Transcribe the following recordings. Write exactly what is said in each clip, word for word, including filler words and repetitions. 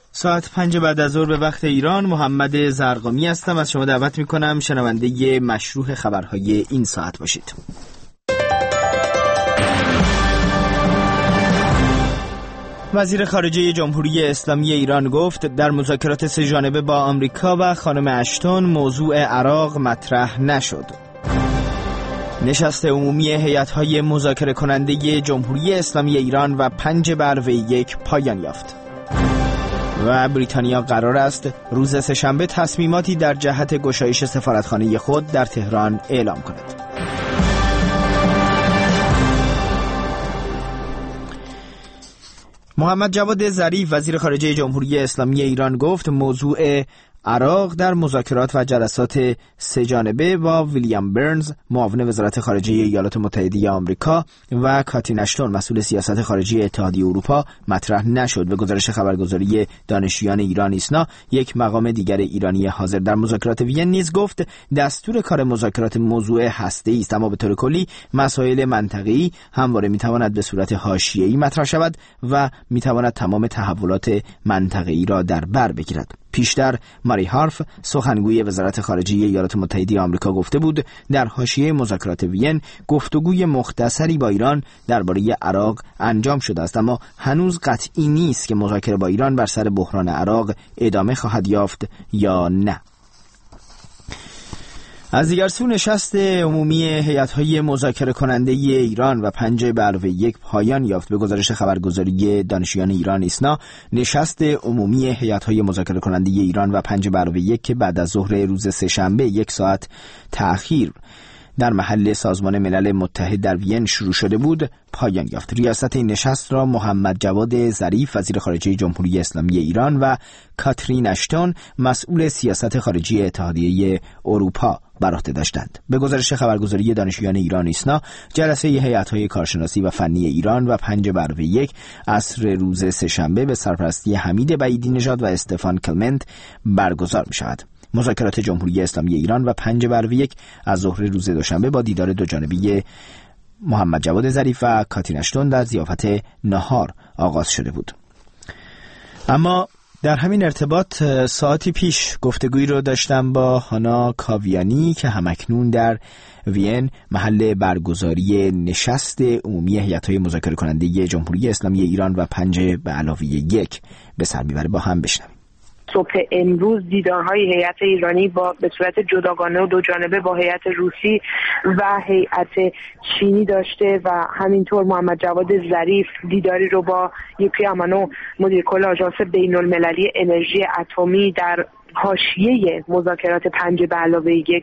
ساعت پنج بعد از ظهر به وقت ایران. محمد زرقامی هستم. از شما دعوت میکنم شنونده مشروح خبرهای این ساعت باشید. وزیر خارجه جمهوری اسلامی ایران گفت در مذاکرات سه جانبه با آمریکا و خانم اشتون موضوع عراق مطرح نشد. نشست عمومی هیئت‌های مذاکره کننده جمهوری اسلامی ایران و پنج بر وی یک پایان یافت. و بریتانیا قرار است روز سه‌شنبه تصمیماتی در جهت گشایش سفارتخانه خود در تهران اعلام کند. محمد جواد ظریف وزیر خارجه جمهوری اسلامی ایران گفت موضوع عراق در مذاکرات و جلسات سه جانبه با ویلیام برنز معاون وزارت خارجه ایالات متحده آمریکا و کاترین اشتون مسئول سیاست خارجی اتحادیه اروپا مطرح نشد. به گزارش خبرگزاری دانشجویان ایران ایسنا، یک مقام دیگر ایرانی حاضر در مذاکرات وین نیز گفت دستور کار مذاکرات موضوع هسته‌ای است، اما به طور کلی مسائل منطقه‌ای همواره میتواند به صورت حاشیه‌ای مطرح شود و میتواند تمام تحولات منطقه‌ای را در بر بگیرد. پیشتر ماری هارف سخنگوی وزارت خارجه ایالات متحده آمریکا گفته بود در حاشیه مذاکرات وین گفتگوی مختصری با ایران درباره عراق انجام شده است، اما هنوز قطعی نیست که مذاکره با ایران بر سر بحران عراق ادامه خواهد یافت یا نه. از دیگر سو نشست عمومی هیئت‌های مذاکره کننده ایران و پنج بر وی یک پایان یافت. به گزارش خبرگزاری دانشجویان ایران ایسنا، نشست عمومی هیئت‌های مذاکره کننده ایران و پنج بر وی یک که بعد از ظهر روز سه‌شنبه یک ساعت تأخیر در محل سازمان ملل متحد در وین شروع شده بود پایان یافت. ریاست این نشست را محمد جواد ظریف وزیر خارجه جمهوری اسلامی ایران و کاترین اشتون مسئول سیاست خارجی اتحادیه اروپا بر عهده داشتند. به گزارش خبرگزاری دانشجویان ایران ایسنا، جلسه هیئت‌های کارشناسی و فنی ایران و پنج بر وی یک عصر روز سه‌شنبه به سرپرستی حمید بعیدی نژاد و استفان کلمنت برگزار می‌شود. مذاکرات جمهوری اسلامی ایران و پنج بر وی یک از ظهر روز دوشنبه با دیدار دو جانبه محمد جواد ظریف و کاترین اشتون در ضیافت نهار آغاز شده بود. اما در همین ارتباط ساعتی پیش گفتگویی رو داشتم با هانا کاویانی که همکنون در وین محل برگزاری نشست عمومی هیئت‌های مذاکره کننده جمهوری اسلامی ایران و پنج به علاوه یک به سر میبره. با هم بشنویم. صبح امروز دیدارهای هیئت ایرانی با به صورت جداگانه و دو جانبه با هیئت روسی و هیئت چینی داشته و همینطور محمد جواد ظریف دیداری رو با یوکی امانو مدیر کل آژانس بین المللی انرژی اتمی در حاشیه مذاکرات پنج به علاوه یک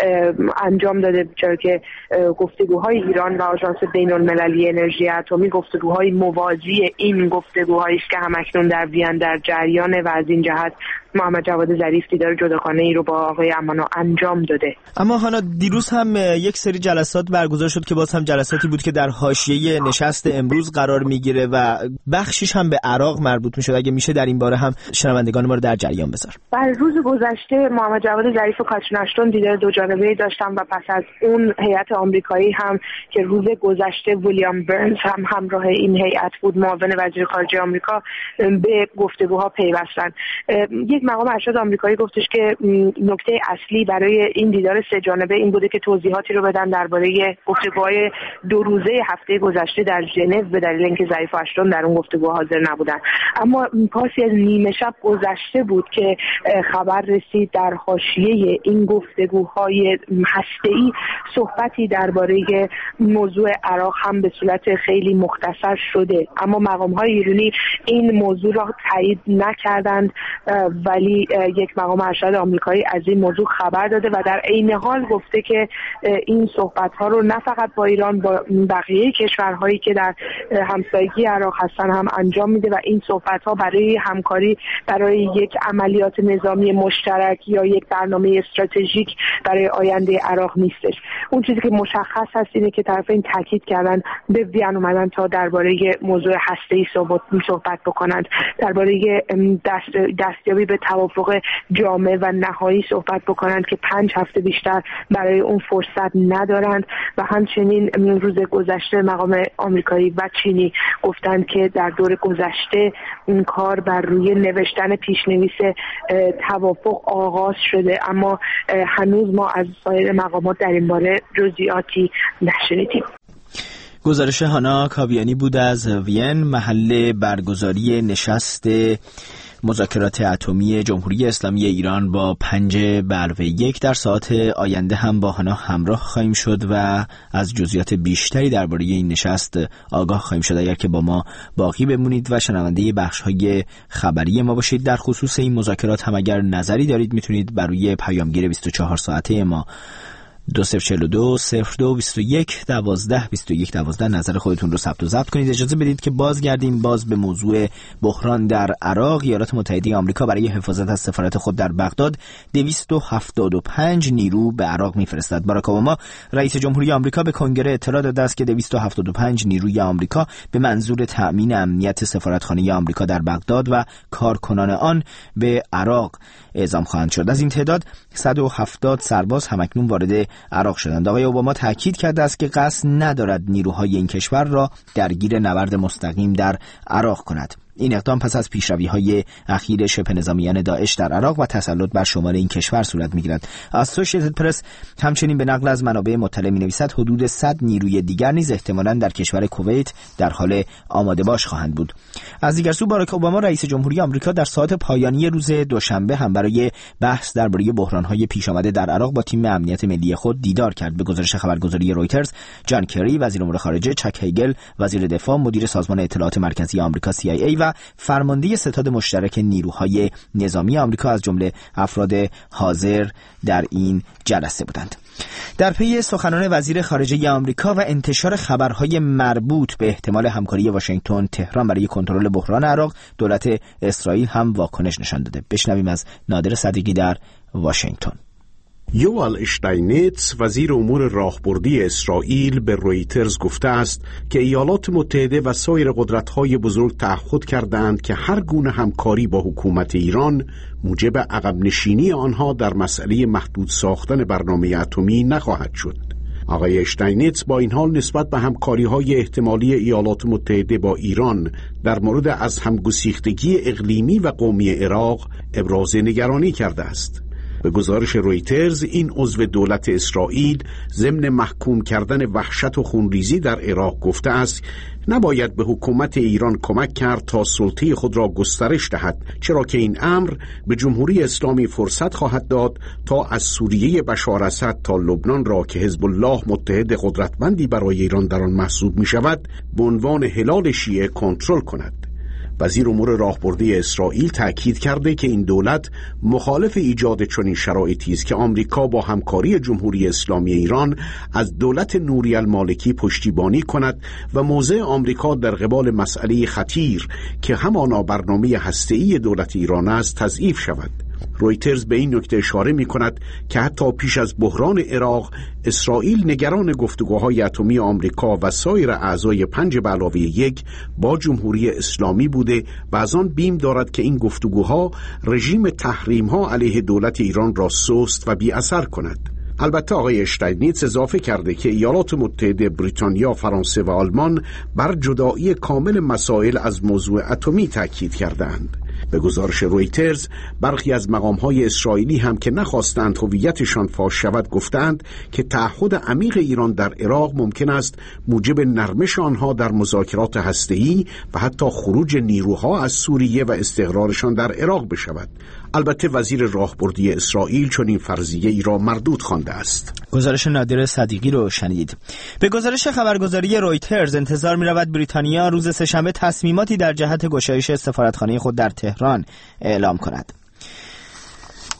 انجام داده، چرا که گفتگوهای ایران و آژانس بین المللی انرژی اتمی گفتگوهای موازی این گفتگوهایی است که همکنون در وین در جریانه و از این جهت محمد جواد ظریف دیدار جداگانه ای رو با آقای امانو انجام داده. اما هانا، دیروز هم یک سری جلسات برگزار شد که باز هم جلساتی بود که در حاشیه نشست امروز قرار میگیره و بخشش هم به عراق مربوط میشد. اگه میشه در این باره هم شنوندگان ما رو در جریان بذار. در روز گذشته محمد جواد ظریف و کاترین اشتون دیدار دو جانبه‌ای داشتن و پس از اون هیئت آمریکایی هم که روز گذشته ویلیام برنز هم همراه این هیئت بود، معاون وزیر خارجه آمریکا، به گفتگوها پیوستن. یک مقام ارشد آمریکایی گفتش که نکته اصلی برای این دیدار سه جانبه این بوده که توضیحاتی رو بدن درباره گفتگوهای دو روزه هفته گذشته در ژنو به دلیل اینکه ظریف و اشتون در اون گفتگو حاضر نبودن. اما پاسی از نیمه شب گذشته بود که خبر رسید در حاشیه این گفتگوهای هسته‌ای صحبتی درباره موضوع عراق هم به صورت خیلی مختصر شده، اما مقام‌های ایرانی این موضوع را تایید نکردند، ولی یک مقام ارشد آمریکایی از این موضوع خبر داده و در عین حال گفته که این صحبت‌ها رو نه فقط با ایران، با بقیه کشورهایی که در همسایگی عراق هستن هم انجام میده و این صحبت‌ها برای همکاری برای یک عملیات نظامی نظامی مشترک یا یک برنامه استراتژیک برای آینده عراق نیستش. اون چیزی که مشخص هست اینه که طرفین تاکید کردن به وین اومدن تا درباره موضوع هسته‌ای صحبت صحبت بکنند، درباره دست دستیابی به توافق جامع و نهایی صحبت بکنند که پنج هفته بیشتر برای اون فرصت ندارند و همچنین روز گذشته مقام آمریکایی و چینی گفتند که در دور گذشته این کار بر روی نوشتن پیشنویس توافق آغاز شده، اما هنوز ما از سایر مقامات در این باره جزئیاتی نشنیدیم. گزارش هانا کاویانی بود از وین، محل برگزاری نشست مذاکرات اتمی جمهوری اسلامی ایران با پنج به علاوه یک. در ساعات آینده هم با هانا همراه خواهیم شد و از جزئیات بیشتری درباره این نشست آگاه خواهیم شد. اگر که با ما باقی بمونید و شنونده بخش‌های خبری ما باشید در خصوص این مذاکرات هم اگر نظری دارید میتونید بر روی پیامگیر بیست و چهار ساعته ما دو صفر چهل دو صفر دو بیست و یک دوازده بیست و یک دوازده نظر خودتون رو ثبت و ضبط کنید. اجازه بدید که بازگردیم باز به موضوع بحران در عراق. ایالات متحده آمریکا برای حفاظت از سفارت خود در بغداد دویست و هفتاد و پنج نیرو به عراق میفرستد. باراک اوباما رئیس جمهوری آمریکا به کنگره اطلاع داده است که دویست و هفتاد و پنج نیروی آمریکا به منظور تأمین امنیت سفارتخانه آمریکا در بغداد و کارکنان آن به عراق اعزام خواهند شد. از این تعداد صد و هفتاد سرباز همکنون وارد عراق شدند. آقای اوباما تاکید کرده است که قصد ندارد نیروهای این کشور را درگیر نبرد مستقیم در عراق کند. این اقدام پس از پیشروی‌های اخیر شبه نظامیان داعش در عراق و تسلط بر شمال این کشور صورت می‌گیرد. اسوسییتد پرس همچنین به نقل از منابع مطلع می‌نویسد حدود صد نیروی دیگر نیز احتمالاً در کشور کویت در حال آماده باش خواهند بود. از دیگر سو باراک اوباما رئیس جمهوری آمریکا در ساعات پایانی روز دوشنبه هم برای بحث درباره بحران‌های پیش آمده در عراق با تیم امنیت ملی خود دیدار کرد. به گزارش خبرگزاری رویترز، جان کری وزیر امور خارجه، چک هیگل وزیر دفاع، مدیر سازمان اطلاعات مرکزی آمریکا سی آی ای و فرمانده ستاد مشترک نیروهای نظامی آمریکا از جمله افراد حاضر در این جلسه بودند. در پی سخنان وزیر خارجه آمریکا و انتشار خبرهای مربوط به احتمال همکاری واشنگتن تهران برای کنترل بحران عراق، دولت اسرائیل هم واکنش نشان داده. بشنویم از نادر صدیقی در واشنگتن. یوال اشتاینیتس وزیر امور راهبردی اسرائیل به رویترز گفته است که ایالات متحده و سایر قدرت‌های بزرگ تعهد کردند که هر گونه همکاری با حکومت ایران موجب عقب نشینی آنها در مسئله محدود ساختن برنامه اتمی نخواهد شد. آقای اشتاینیتس با این حال نسبت به همکاری‌های احتمالی ایالات متحده با ایران در مورد از همگسیختگی اقلیمی و قومی عراق ابراز نگرانی کرده است. به گزارش رویترز، این عضو دولت اسرائیل ضمن محکوم کردن وحشت و خونریزی در عراق گفته است نباید به حکومت ایران کمک کرد تا سلطه خود را گسترش دهد، چرا که این امر به جمهوری اسلامی فرصت خواهد داد تا از سوریه بشار اسد تا لبنان را که حزب الله متحد قدرتمندی برای ایران در آن محسوب می شود به عنوان هلال شیعه کنترل کند. وزیر امور راهبردی اسرائیل تأکید کرده که این دولت مخالف ایجاد چنین شرایطی است که آمریکا با همکاری جمهوری اسلامی ایران از دولت نوری المالکی پشتیبانی کند و موضع آمریکا در قبال مسئله خطیر که همانا برنامه هسته‌ای دولت ایران است تضعیف شود. رویترز به این نکته اشاره می کند که حتی پیش از بحران عراق اسرائیل نگران گفتگوهای اتمی آمریکا و سایر اعضای پنج به علاوه یک با جمهوری اسلامی بوده و از آن بیم دارد که این گفتگوها رژیم تحریم‌ها علیه دولت ایران را سست و بی اثر کند. البته آقای اشتاینیتس اضافه کرده که ایالات متحده، بریتانیا، فرانسه و آلمان بر جدایی کامل مسائل از موضوع اتمی تاکید کردند. به گزارش رویترز، برخی از مقام‌های اسرائیلی هم که نخواستند هویتشان فاش شود گفتند که تعهد عمیق ایران در عراق ممکن است موجب نرمش آنها در مذاکرات هسته‌ای و حتی خروج نیروها از سوریه و استقرارشان در عراق بشود. البته وزیر راهبردی اسرائیل چون این فرضیه ای را مردود خوانده است. گزارش نادر صدیقی رو شنید. به گزارش خبرگزاری رویترز انتظار می رود بریتانیا روز سه‌شنبه تصمیماتی در جهت گشایش سفارتخانه خود در تهران اعلام کند.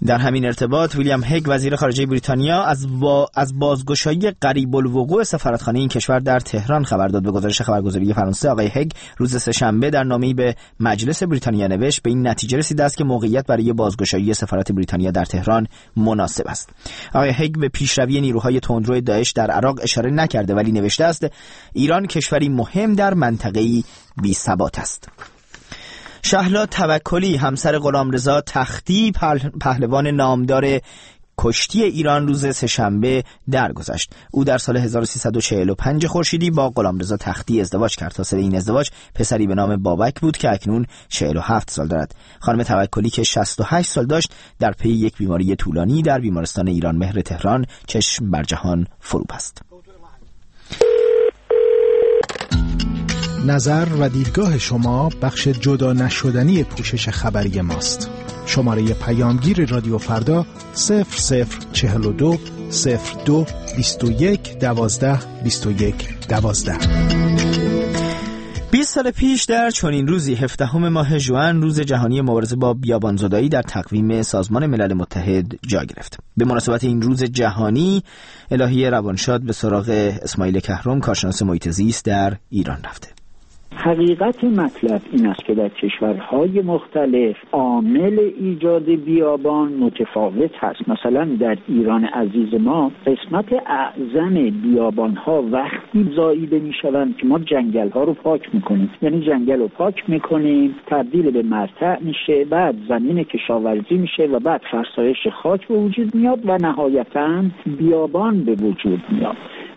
در همین ارتباط ویلیام هگ وزیر خارجه بریتانیا از با... از بازگشایی قریب الوقوع سفارتخانه این کشور در تهران خبر داد. به گزارش خبرگزاری فرانسه آقای هگ روز سه‌شنبه در نامه‌ای به مجلس بریتانیا نوشت به این نتیجه رسیده است که موقعیت برای بازگشایی سفارت بریتانیا در تهران مناسب است. آقای هگ به پیشروی نیروهای تندرو داعش در عراق اشاره نکرده ولی نوشته است ایران کشوری مهم در منطقه‌ای بی‌ثبات است. شهلا توکلی همسر غلامرضا تختی پهلوان نامدار کشتی ایران روز سه‌شنبه درگذشت. او در سال هزار و سیصد و چهل و پنج خورشیدی با غلامرضا تختی ازدواج کرد. حاصل این ازدواج پسری به نام بابک بود که اکنون چهل و هفت سال دارد. خانم توکلی که شصت و هشت سال داشت در پی یک بیماری طولانی در بیمارستان ایران مهر تهران چشم بر جهان فرو بست. نظر و دیدگاه شما بخش جدا نشدنی پوشش خبری ماست. شماره پیامگیر رادیو فردا صفر صفر چهل و دو صفر دو بیست و یک دوازده بیست و یک دوازده. بیست سال پیش در چنین روزی هفدهم ماه ژوئن روز جهانی مبارزه با بیابان‌زدایی در تقویم سازمان ملل متحد جا گرفت. به مناسبت این روز جهانی الهی روانشاد به سراغ اسماعیل کهرم کارشناس محیط زیست در ایران رفته. حقیقت مطلب این است که در کشورهای مختلف عامل ایجاد بیابان متفاوت هست. مثلا در ایران عزیز ما قسمت اعظم بیابانها وقتی زاییده می شوند که ما جنگل ها رو پاک میکنیم، یعنی جنگل رو پاک میکنیم، تبدیل به مرتع میشه، بعد زمین کشاورزی میشه و بعد فرسایش خاک به وجود میاد و نهایتاً بیابان به وجود میاد.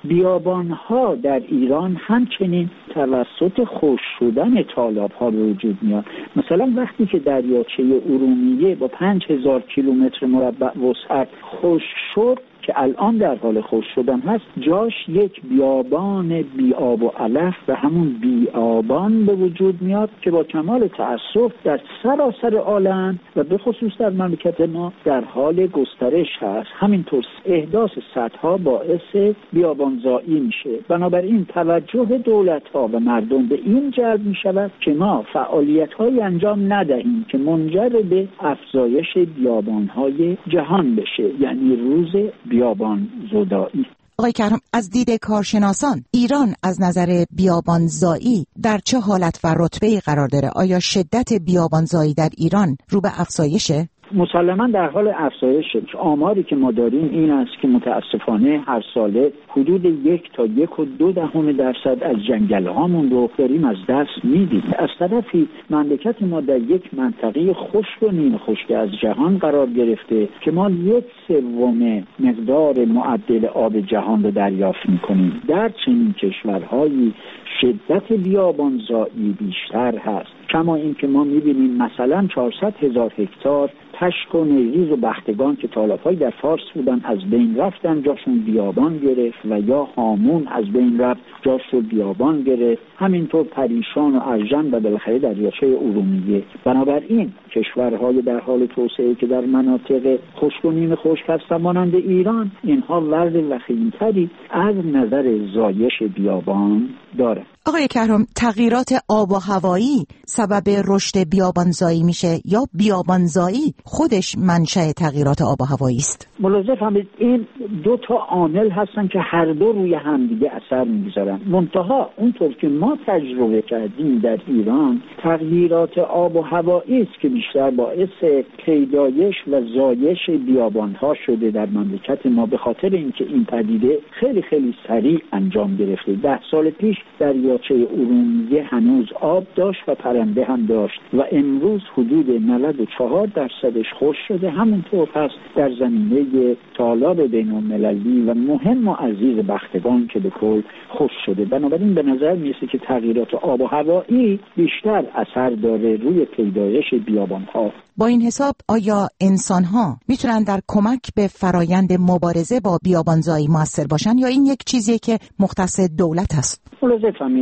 بیابان‌ها در ایران همچنین توسط خشک شدن تالاب‌ها به وجود میاد. مثلا وقتی که دریاچه ارومیه با پنج هزار کیلومتر مربع وسعت خشک شد که الان در حال خشک شدن هست، جاش یک بیابان بی‌آب و علف و همون بیابان به وجود میاد که با کمال تأسف در سراسر عالم و به خصوص در مملکت ما در حال گسترش هست. همینطور احداث سدها باعث بیابانزایی میشه. بنابراین توجه دولت‌ها و مردم به این جلب میشود که ما فعالیت‌های انجام ندهیم که منجر به افزایش بیابان‌های جهان بشه، یعنی روز بیابان زدایی. آقای کهرم، از دید کارشناسان ایران از نظر بیابانزایی در چه حالت و رتبه‌ای قرار داره؟ آیا شدت بیابانزایی در ایران رو به افزایشه؟ مسلماً در حال افزایشه. آماری که ما داریم این است که متاسفانه هر ساله حدود یک تا یک و دو دهم درصد از جنگل هامون رو داریم از دست میدیم. از طرفی مملکت ما در یک منطقه خشک و نیم خشک از جهان قرار گرفته که ما یک سوم مقدار معدل آب جهان رو دریافت میکنیم. در چنین کشورهایی شدت بیابانزایی بیشتر هست. کما این که ما میبینیم مثلا چهارصد هزار هکتار پشک و نیریز و بختگان که تالاب‌های در فارس بودن از بین رفتن، جاشون بیابان گرفت، و یا هامون از بین رفت، جاشون بیابان گرفت. همینطور پریشان و ارژن و بالاخره دریاچه ارومیه. بنابراین کشورهای در حال توسعه که در مناطق خشک و نیم خشک هستند مانند ایران، اینها وضع وخیم‌تری از نظر زایش بیابان دارند. آقای کهرم، تغییرات آب و هوایی سبب رشد بیابانزایی میشه یا بیابانزایی خودش منشأ تغییرات آب و هوایی است؟ ملاحظه فرمایید این دو تا عامل هستن که هر دو روی همدیگه اثر میگذارن. منتها اونطور که ما تجربه کردیم در ایران، تغییرات آب و هوایی است که بیشتر باعث پیدایش و زایش بیابان‌ها شده در مملکت ما، به خاطر اینکه این پدیده خیلی خیلی سریع انجام گرفته. ده سال پیش دریاچه ارومیه هنوز آب داشت و پرنده هم داشت و امروز حدود نود و چهار درصدش خشک شده. همونطور هست در زمینه تالاب بین‌المللی و مهم و عزیز بختگان که به کل خشک شده. بنابراین به نظر میرسه که تغییرات آب و هوایی بیشتر اثر داره روی پیدایش بیابان‌ها. با این حساب آیا انسان‌ها میتونن در کمک به فرایند مبارزه با بیابانزایی موثر باشن یا این یک چیزیه که مختص دولت است؟ ملاحظه فرمایید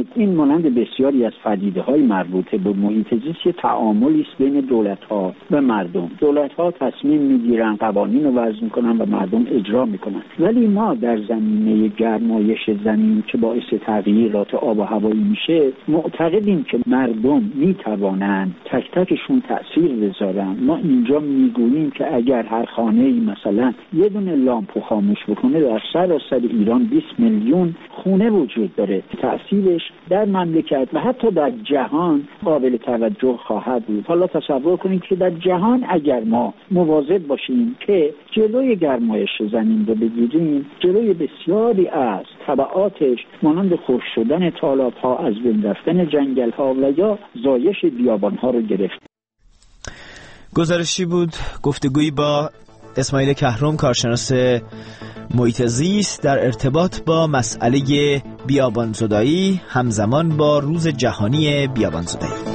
ببینید این مانند بسیاری از پدیده‌های مربوطه به محیط زیست یه تعاملی است بین دولت‌ها و مردم. دولت‌ها تصمیم می‌گیرن، قوانین رو وضع می‌کنن و مردم اجرا می‌کنن. ولی ما در زمینه گرمایش زمین که باعث تغییرات آب و هوایی میشه معتقدیم که مردم می‌توانند تک تکشون تأثیر بذارن. ما اینجا می‌گوییم که اگر هر خانه‌ای مثلا یه دونه لامپو خاموش بکنه، در سراسر ایران بیست میلیون خونه وجود داره. تأثیرش در مملکت و حتی در جهان قابل توجه خواهد بود. حالا تصور کنید که در جهان اگر ما مواظب باشیم که جلوی گرمایش زمین رو بگیریم، جلوی بسیاری از تبعاتش مانند خشک شدن تالاب‌ها، از بین رفتن جنگل‌ها و یا زایش بیابان‌ها رو گرفت. گزارشی بود گفتگویی با اسماعیل کهرم، کارشناس محیط زیست، در ارتباط با مسئله بیابان‌زدایی همزمان با روز جهانی بیابان‌زدایی.